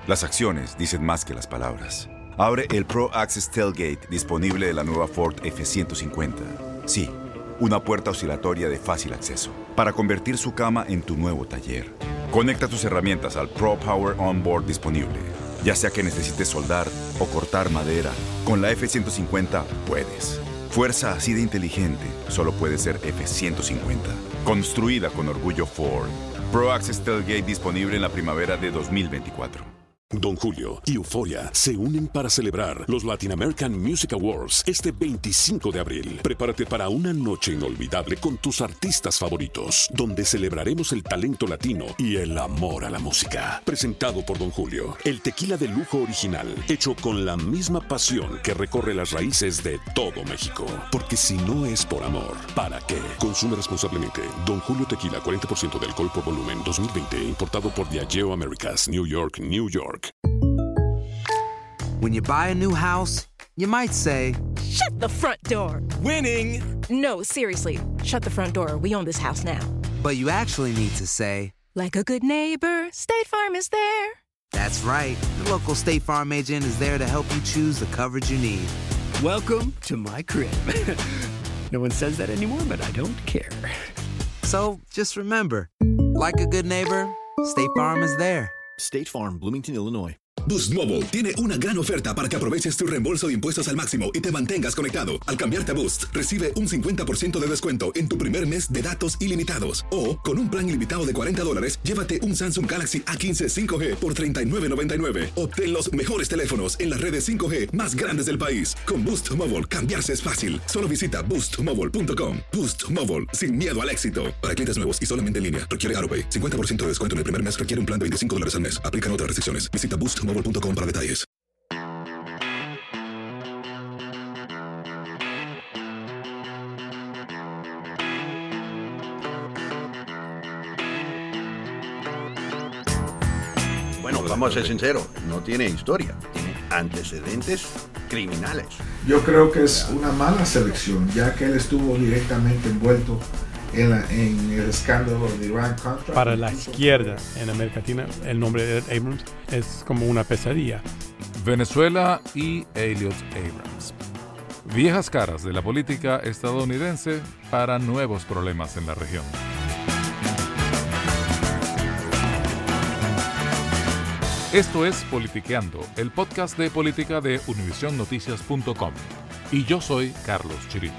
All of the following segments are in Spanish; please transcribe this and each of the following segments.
Las acciones dicen más que las palabras. Abre el Pro Access Tailgate disponible de la nueva Ford F-150. Sí, una puerta oscilatoria de fácil acceso para convertir su cama en tu nuevo taller. Conecta tus herramientas al Pro Power Onboard disponible. Ya sea que necesites soldar o cortar madera, con la F-150 puedes. Fuerza así de inteligente solo puede ser F-150. Construida con orgullo Ford. Pro Access Tailgate disponible en la primavera de 2024. Don Julio y Euphoria se unen para celebrar los Latin American Music Awards este 25 de abril. Prepárate para una noche inolvidable con tus artistas favoritos, donde celebraremos el talento latino y el amor a la música. Presentado por Don Julio, el tequila de lujo original, hecho con la misma pasión que recorre las raíces de todo México. Porque si no es por amor, ¿para qué? Consume responsablemente. Don Julio Tequila, 40% de alcohol por volumen, 2020, importado por Diageo Americas, New York, New York. When you buy a new house, you might say, "Shut the front door." Winning! No, seriously. Shut the front door. We own this house now. But you actually need to say, like a good neighbor, State Farm is there. That's right. The local State Farm agent is there to help you choose the coverage you need. Welcome to my crib. No one says that anymore, but I don't care. So just remember, like a good neighbor, State Farm is there. State Farm, Bloomington, Illinois. Boost Mobile tiene una gran oferta para que aproveches tu reembolso de impuestos al máximo y te mantengas conectado. Al cambiarte a Boost, recibe un 50% de descuento en tu primer mes de datos ilimitados. O, con un plan ilimitado de $40, llévate un Samsung Galaxy A15 5G por $39.99. Obtén los mejores teléfonos en las redes 5G más grandes del país. Con Boost Mobile, cambiarse es fácil. Solo visita boostmobile.com. Boost Mobile, sin miedo al éxito. Para clientes nuevos y solamente en línea, requiere AroPay. 50% de descuento en el primer mes requiere un plan de $25 al mes. Aplican otras restricciones. Visita boostmobile.com para detalles. Bueno, vamos a ser sinceros, no tiene historia, tiene antecedentes criminales. Yo creo que es una mala selección, ya que él estuvo directamente envuelto en el escándalo de Iran-Contra. Para la izquierda en América Latina, el nombre de Abrams es como una pesadilla. Venezuela y Elliot Abrams. Viejas caras de la política estadounidense para nuevos problemas en la región. Esto es Politiqueando, el podcast de política de UnivisionNoticias.com. Y yo soy Carlos Chirinos.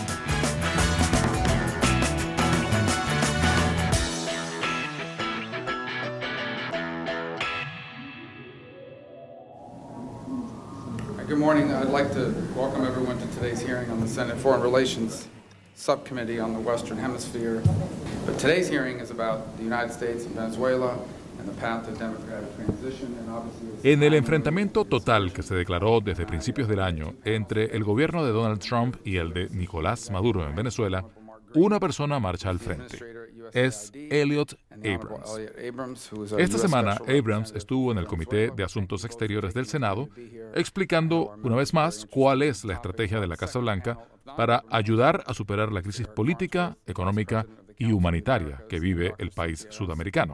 Good morning. I'd like to welcome everyone to today's hearing on the Senate Foreign Relations Subcommittee on the Western Hemisphere. But today's hearing is about the United States and Venezuela and the path to democratic transition and obviously... En el enfrentamiento total que se declaró desde principios del año entre el gobierno de Donald Trump y el de Nicolás Maduro en Venezuela, una persona marcha al frente. Es Elliot Abrams. Esta semana, Abrams estuvo en el Comité de Asuntos Exteriores del Senado explicando una vez más cuál es la estrategia de la Casa Blanca para ayudar a superar la crisis política, económica y humanitaria que vive el país sudamericano.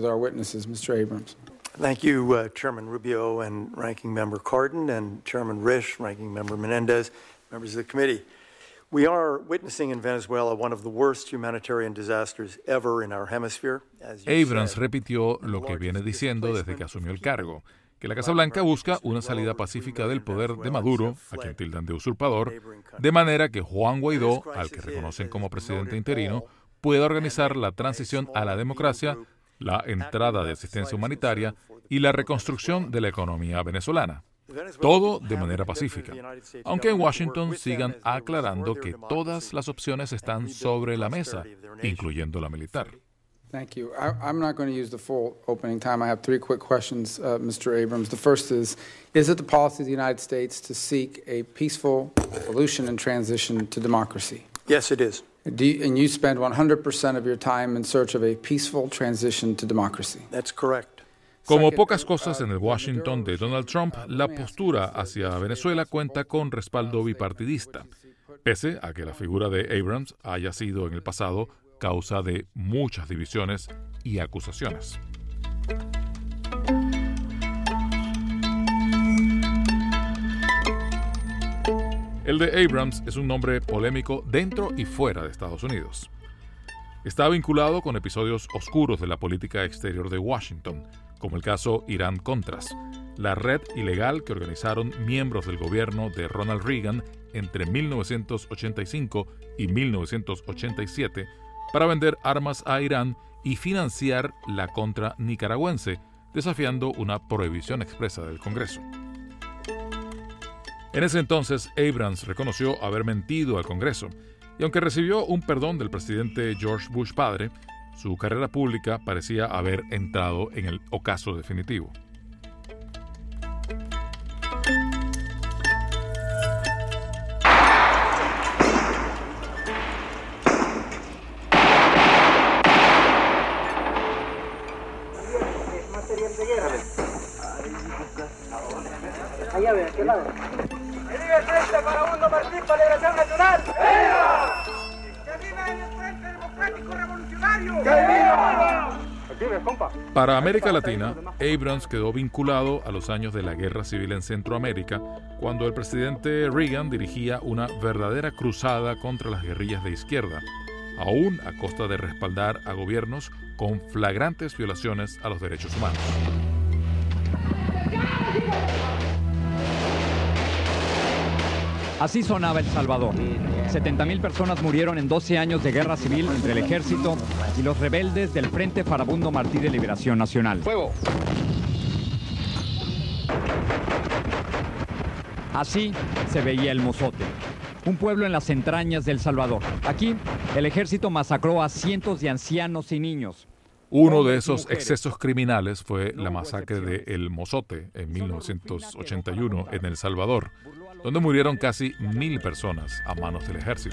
Thank you, Chairman Rubio and Ranking Member Cardin and Chairman Risch, Ranking Member Menendez, members of the committee. We are witnessing in Venezuela one of the worst humanitarian disasters ever in our hemisphere. Abrams repitió lo que viene diciendo desde que asumió el cargo, que la Casa Blanca busca una salida pacífica del poder de Maduro, a quien tildan de usurpador, de manera que Juan Guaidó, al que reconocen como presidente interino, pueda organizar la transición a la democracia, la entrada de asistencia humanitaria y la reconstrucción de la economía venezolana. Todo de manera pacífica, aunque en Washington sigan aclarando que todas las opciones están sobre la mesa, incluyendo la militar. Thank you. I'm not going to use the full opening time. I have three quick questions, Mr. Abrams. The first is it the policy of the United States to seek a peaceful solution and transition to democracy? Yes, it is. And you spend 100% of your time in search of a peaceful transition to democracy? That's correct. Como pocas cosas en el Washington de Donald Trump, la postura hacia Venezuela cuenta con respaldo bipartidista, pese a que la figura de Abrams haya sido en el pasado causa de muchas divisiones y acusaciones. El de Abrams es un nombre polémico dentro y fuera de Estados Unidos. Está vinculado con episodios oscuros de la política exterior de Washington, como el caso Irán-Contras, la red ilegal que organizaron miembros del gobierno de Ronald Reagan entre 1985 y 1987 para vender armas a Irán y financiar la contra nicaragüense, desafiando una prohibición expresa del Congreso. En ese entonces, Abrams reconoció haber mentido al Congreso, y aunque recibió un perdón del presidente George Bush padre, su carrera pública parecía haber entrado en el ocaso definitivo. Allá ve, ¿a qué lado? ¡Que viva el Frente Farabundo Martín para Liberación Nacional! ¡Viva! ¡Que viva el Frente Democrático Revolucionario! ¡Que viva! Para América Latina, Abrams quedó vinculado a los años de la Guerra Civil en Centroamérica, cuando el presidente Reagan dirigía una verdadera cruzada contra las guerrillas de izquierda, aún a costa de respaldar a gobiernos con flagrantes violaciones a los derechos humanos. Así sonaba El Salvador. 70,000 personas murieron en 12 años de guerra civil entre el ejército y los rebeldes del Frente Farabundo Martí de Liberación Nacional. ¡Fuego! Así se veía el Mozote, un pueblo en las entrañas de El Salvador. Aquí, el ejército masacró a cientos de ancianos y niños. Uno de esos excesos criminales fue la masacre de El Mozote en 1981 en El Salvador, donde murieron casi 1,000 personas a manos del ejército.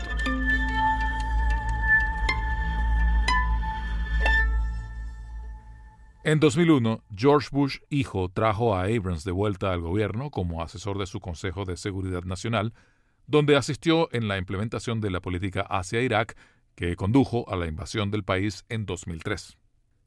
En 2001, George Bush hijo trajo a Abrams de vuelta al gobierno como asesor de su Consejo de Seguridad Nacional, donde asistió en la implementación de la política hacia Irak que condujo a la invasión del país en 2003.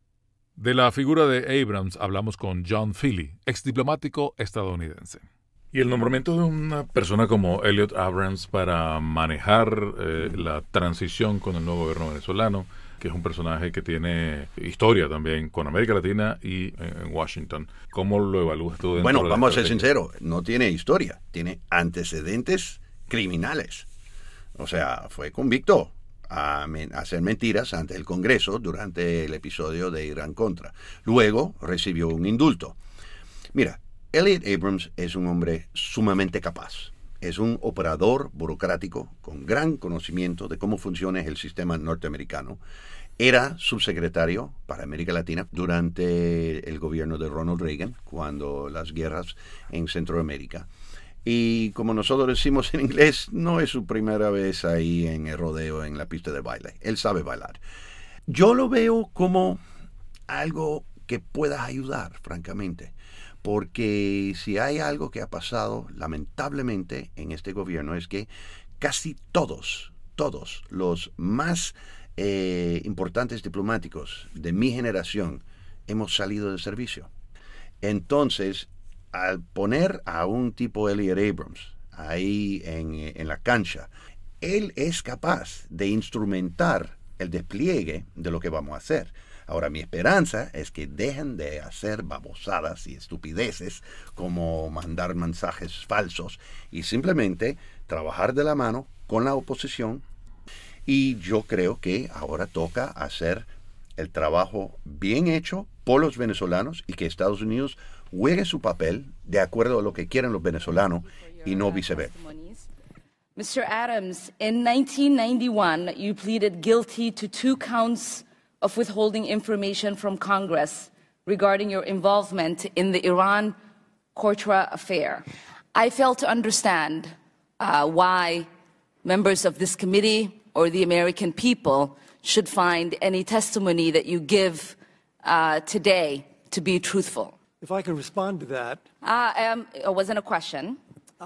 De la figura de Abrams hablamos con John Feely, exdiplomático estadounidense. Y el nombramiento de una persona como Elliot Abrams para manejar la transición con el nuevo gobierno venezolano, que es un personaje que tiene historia también con América Latina y en Washington. ¿Cómo lo evalúas tú? Bueno, vamos a ser sinceros, no tiene historia, tiene antecedentes criminales. O sea, fue convicto a hacer mentiras ante el Congreso durante el episodio de Irán-Contra. Luego recibió un indulto. Mira, Elliot Abrams es un hombre sumamente capaz. Es un operador burocrático con gran conocimiento de cómo funciona el sistema norteamericano. Era subsecretario para América Latina durante el gobierno de Ronald Reagan, cuando las guerras en Centroamérica. Y como nosotros decimos en inglés, no es su primera vez ahí en el rodeo, en la pista de baile. Él sabe bailar. Yo lo veo como algo que pueda ayudar, francamente. Porque si hay algo que ha pasado lamentablemente en este gobierno es que casi todos los más importantes diplomáticos de mi generación hemos salido de servicio. Entonces, al poner a un tipo Elliot Abrams ahí en la cancha, él es capaz de instrumentar el despliegue de lo que vamos a hacer. Ahora, mi esperanza es que dejen de hacer babosadas y estupideces como mandar mensajes falsos y simplemente trabajar de la mano con la oposición. Y yo creo que ahora toca hacer el trabajo bien hecho por los venezolanos y que Estados Unidos juegue su papel de acuerdo a lo que quieren los venezolanos y no viceversa. Mr. Adams, in 1991, you pleaded guilty to 2 counts of withholding information from Congress regarding your involvement in the Iran-Contra affair. I fail to understand why members of this committee or the American people should find any testimony that you give today to be truthful. If I can respond to that. It wasn't a question.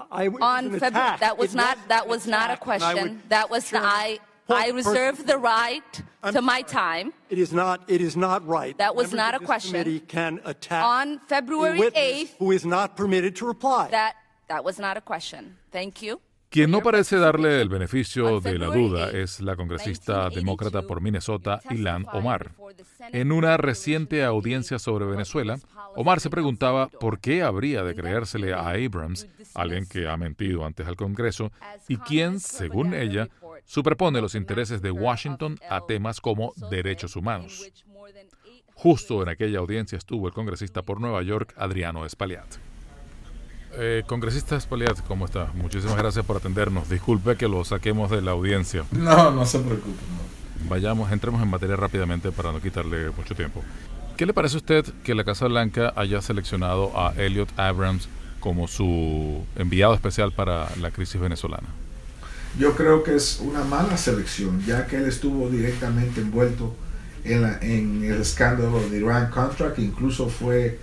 On February, that was not a question. That was I reserve the right to my time. It is not right. That was not a question. Committee can attack on February 8th, who is not permitted to reply. That was not a question. Thank you. Quien no parece darle el beneficio de la duda es la congresista demócrata por Minnesota, Ilhan Omar. En una reciente audiencia sobre Venezuela, Omar se preguntaba por qué habría de creérsele a Abrams, alguien que ha mentido antes al Congreso, y quien, según ella, superpone los intereses de Washington a temas como derechos humanos. Justo en aquella audiencia estuvo el congresista por Nueva York, Adriano Espaillat. Congresista Espaillat, ¿cómo está? Muchísimas gracias por atendernos. Disculpe que lo saquemos de la audiencia. No se preocupe. No. Entremos en materia rápidamente para no quitarle mucho tiempo. ¿Qué le parece a usted que la Casa Blanca haya seleccionado a Elliot Abrams como su enviado especial para la crisis venezolana? Yo creo que es una mala selección, ya que él estuvo directamente envuelto en el escándalo de Iran-Contra, que incluso fue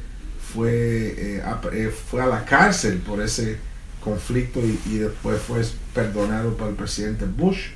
a la cárcel por ese conflicto y después fue perdonado por el presidente Bush.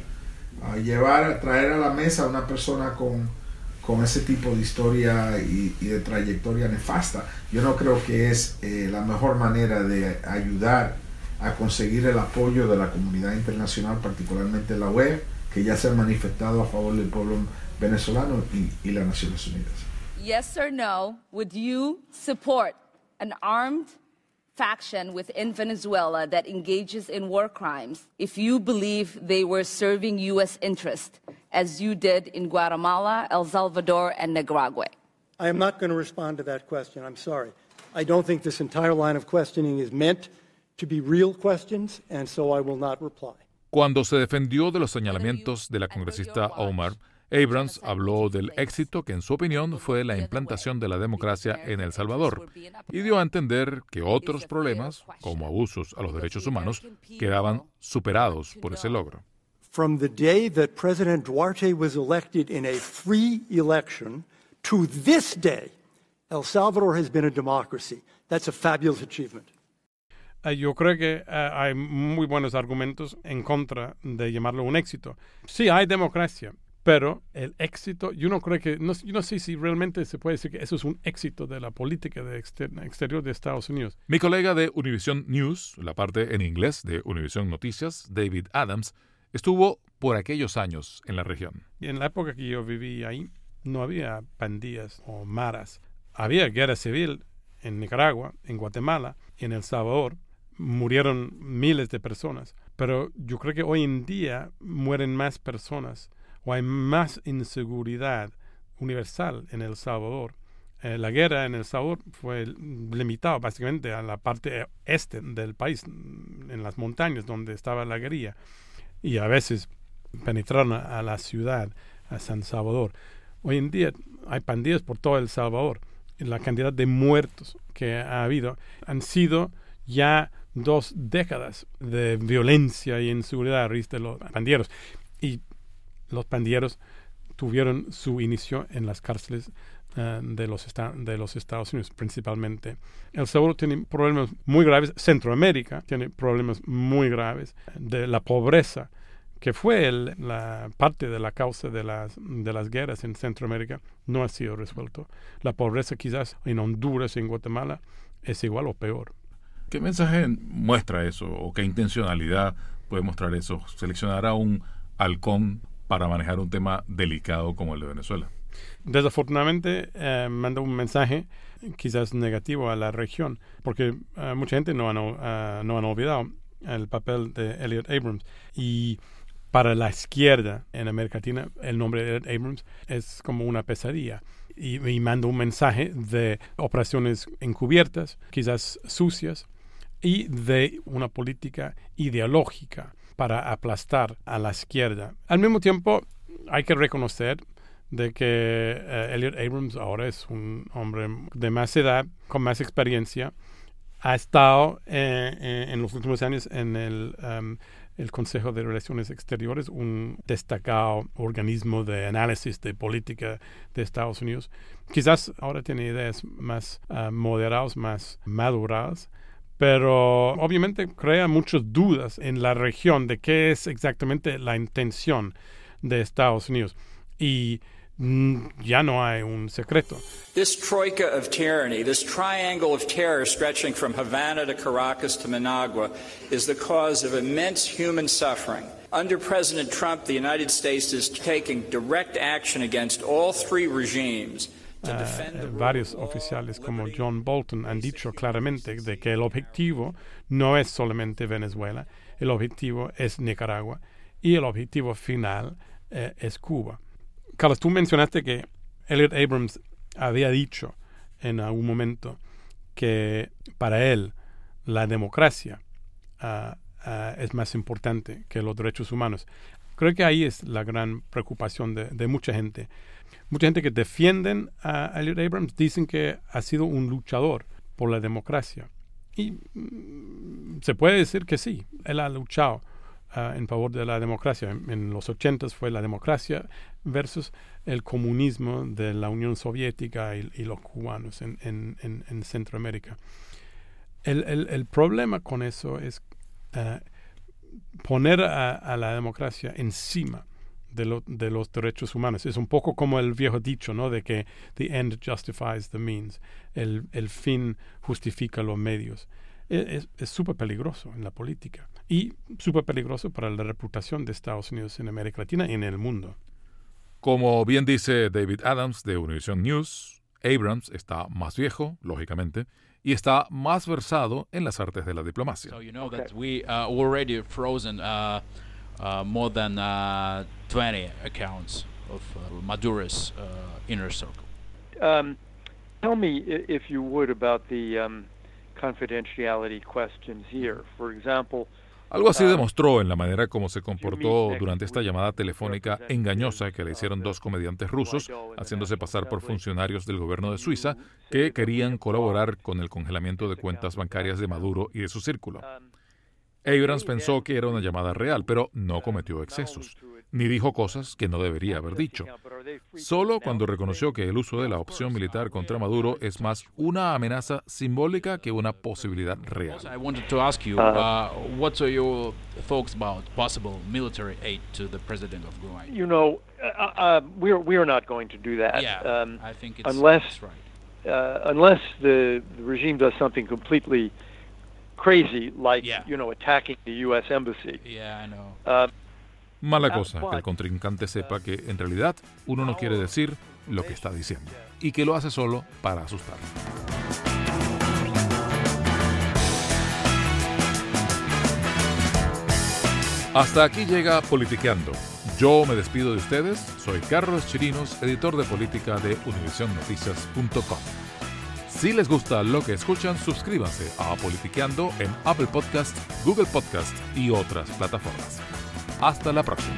Traer a la mesa a una persona con ese tipo de historia y de trayectoria nefasta, yo no creo que es la mejor manera de ayudar a conseguir el apoyo de la comunidad internacional, particularmente la UE, que ya se ha manifestado a favor del pueblo venezolano y las Naciones Unidas. Yes or no, would you support an armed faction within Venezuela that engages in war crimes if you believe they were serving U.S. interest, as you did in Guatemala, El Salvador, and Nicaragua? I am not going to respond to that question. I'm sorry. I don't think this entire line of questioning is meant to be real questions, and so I will not reply. Cuando se defendió de los señalamientos de la congresista Omar, Abrams habló del éxito que, en su opinión, fue la implantación de la democracia en El Salvador y dio a entender que otros problemas, como abusos a los derechos humanos, quedaban superados por ese logro. From the day that President Duarte was elected in a free election to this day, El Salvador has been a democracy. That's a fabulous achievement. Yo creo que hay muy buenos argumentos en contra de llamarlo un éxito. Sí, hay democracia. Pero el éxito, yo no sé si realmente se puede decir que eso es un éxito de la política exterior de Estados Unidos. Mi colega de Univision News, la parte en inglés de Univision Noticias, David Adams, estuvo por aquellos años en la región. En la época que yo viví ahí, no había pandillas o maras. Había guerra civil en Nicaragua, en Guatemala, en El Salvador. Murieron miles de personas. Pero yo creo que hoy en día mueren más personas o hay más inseguridad universal en El Salvador. La guerra en El Salvador fue limitada básicamente a la parte este del país, en las montañas donde estaba la guerrilla, y a veces penetraron a la ciudad, a San Salvador. Hoy en día hay pandillas por todo El Salvador. La cantidad de muertos que ha habido han sido ya 2 décadas de violencia y inseguridad a raíz de los pandilleros. Y los pandilleros tuvieron su inicio en las cárceles de los Estados Unidos, principalmente. El Salvador tiene problemas muy graves. Centroamérica tiene problemas muy graves de la pobreza, que fue la parte de la causa de las guerras en Centroamérica, no ha sido resuelto. La pobreza quizás en Honduras y en Guatemala es igual o peor. ¿Qué mensaje muestra eso o qué intencionalidad puede mostrar eso? Seleccionar a un halcón para manejar un tema delicado como el de Venezuela. Desafortunadamente manda un mensaje quizás negativo a la región, porque mucha gente no han olvidado el papel de Elliot Abrams. Y para la izquierda en América Latina, el nombre de Elliot Abrams es como una pesadilla. Y manda un mensaje de operaciones encubiertas, quizás sucias, y de una política ideológica para aplastar a la izquierda. Al mismo tiempo, hay que reconocer de que Elliot Abrams ahora es un hombre de más edad, con más experiencia. Ha estado en los últimos años en el Consejo de Relaciones Exteriores, un destacado organismo de análisis de política de Estados Unidos. Quizás ahora tiene ideas más moderadas, más maduradas, pero obviamente crea muchas dudas en la región de qué es exactamente la intención de Estados Unidos. Y ya no hay un secreto. This troika of tyranny, this triangle of terror stretching from Havana to Caracas to Managua, is the cause of immense human suffering. Under President Trump, the United States is taking direct action against all three regimes. Varios oficiales como John Bolton han dicho claramente de que el objetivo no es solamente Venezuela, el objetivo es Nicaragua y el objetivo final es Cuba. Carlos, tú mencionaste que Elliot Abrams había dicho en algún momento que para él la democracia es más importante que los derechos humanos. Creo que ahí es la gran preocupación de mucha gente. Mucha gente que defienden a Elliot Abrams dicen que ha sido un luchador por la democracia. Y se puede decir que sí, él ha luchado en favor de la democracia. En los 80s fue la democracia versus el comunismo de la Unión Soviética y los cubanos en Centroamérica. El problema con eso es poner a la democracia encima de los derechos humanos. Es un poco como el viejo dicho, ¿no? De que the end justifies the means. El fin justifica los medios. Es súper peligroso en la política y súper peligroso para la reputación de Estados Unidos en América Latina y en el mundo. Como bien dice David Adams de Univision News, Abrams está más viejo, lógicamente, y está más versado en las artes de la diplomacia. So you know that we already frozen more than 20 accounts of Maduro's inner circle. Tell me, if you would, about the confidentiality questions here. For example, algo así demostró en la manera como se comportó durante esta llamada telefónica engañosa que le hicieron dos comediantes rusos, haciéndose pasar por funcionarios del gobierno de Suiza que querían colaborar con el congelamiento de cuentas bancarias de Maduro y de su círculo. Abrams pensó que era una llamada real, pero no cometió excesos, ni dijo cosas que no debería haber dicho. Solo cuando reconoció que el uso de la opción militar contra Maduro es más una amenaza simbólica que una posibilidad real. I wanted to ask you, what are your thoughts about possible military aid to the president of Guam? You know, we are not going to do that. Yeah, I think it's unless right. Unless the regime does something completely crazy, like attacking the U.S. embassy. Yeah, I know. Mala cosa que el contrincante sepa que en realidad uno no quiere decir lo que está diciendo y que lo hace solo para asustarlo. Hasta aquí llega Politiqueando. Yo me despido de ustedes. Soy Carlos Chirinos, editor de política de UnivisionNoticias.com. Si les gusta lo que escuchan, suscríbanse a Politiqueando en Apple Podcast, Google Podcast y otras plataformas. Hasta la próxima.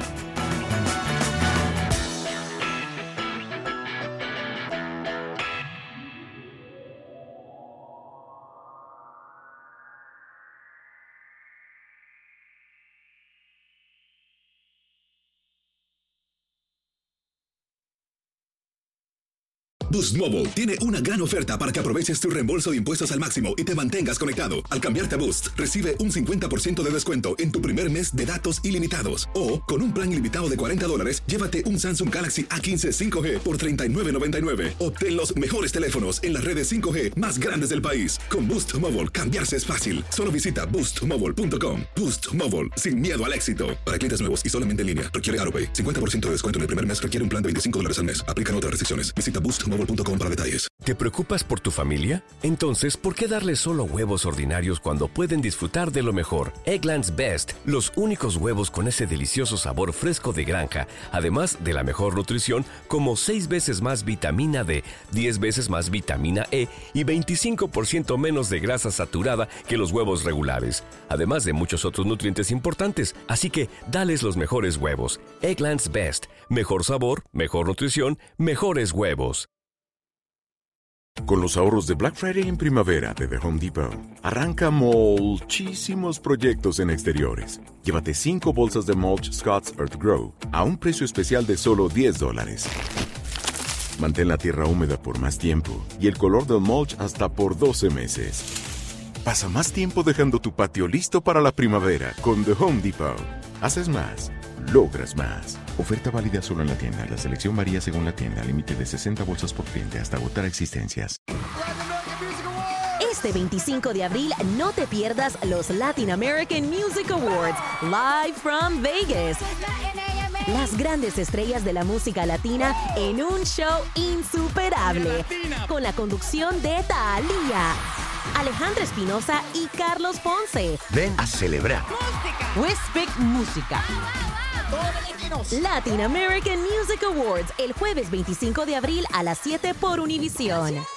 Boost Mobile tiene una gran oferta para que aproveches tu reembolso de impuestos al máximo y te mantengas conectado. Al cambiarte a Boost, recibe un 50% de descuento en tu primer mes de datos ilimitados. O, con un plan ilimitado de $40, llévate un Samsung Galaxy A15 5G por $39.99. Obtén los mejores teléfonos en las redes 5G más grandes del país. Con Boost Mobile, cambiarse es fácil. Solo visita boostmobile.com. Boost Mobile, sin miedo al éxito. Para clientes nuevos y solamente en línea, requiere AroPay. 50% de descuento en el primer mes requiere un plan de $25 al mes. Aplican otras restricciones. Visita boostmobile.com para detalles. ¿Te preocupas por tu familia? Entonces, ¿por qué darles solo huevos ordinarios cuando pueden disfrutar de lo mejor? Eggland's Best, los únicos huevos con ese delicioso sabor fresco de granja, además de la mejor nutrición, como 6 veces más vitamina D, 10 veces más vitamina E y 25% menos de grasa saturada que los huevos regulares, además de muchos otros nutrientes importantes. Así que, dales los mejores huevos. Eggland's Best, mejor sabor, mejor nutrición, mejores huevos. Con los ahorros de Black Friday en primavera de The Home Depot, arranca muchísimos proyectos en exteriores. Llévate 5 bolsas de mulch Scott's Earth Grow a un precio especial de solo $10. Mantén la tierra húmeda por más tiempo y el color del mulch hasta por 12 meses. Pasa más tiempo dejando tu patio listo para la primavera con The Home Depot. Haces más, logras más. Oferta válida solo en la tienda. La selección varía según la tienda. Límite de 60 bolsas por cliente hasta agotar existencias. Este 25 de abril no te pierdas los Latin American Music Awards, live from Vegas. Las grandes estrellas de la música latina en un show insuperable, con la conducción de Thalía, Alejandra Espinosa y Carlos Ponce. Ven a celebrar. Westpick Música. Latin American Music Awards, el jueves 25 de abril a las 7 por Univisión.